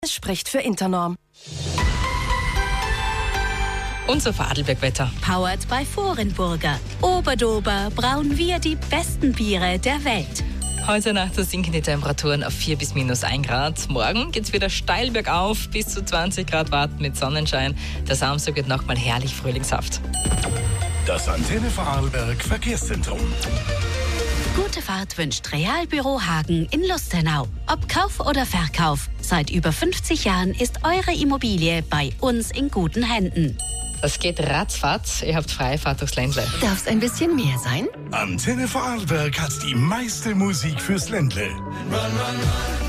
Es spricht für Internorm. Unser Vorarlberg-Wetter. Powered by Vorenburger. Oberdober brauen wir die besten Biere der Welt. Heute Nacht sinken die Temperaturen auf 4 bis -1 Grad. Morgen geht's wieder steil bergauf, bis zu 20 Grad warten mit Sonnenschein. Der Samstag wird nochmal herrlich frühlingshaft. Das Antenne Vorarlberg Verkehrszentrum. Gute Fahrt wünscht Realbüro Hagen in Lustenau. Ob Kauf oder Verkauf, seit über 50 Jahren ist eure Immobilie bei uns in guten Händen. Das geht ratzfatz. Ihr habt freie Fahrt durchs Ländle. Darf's ein bisschen mehr sein? Antenne Vorarlberg hat die meiste Musik fürs Ländle. Run, run, run.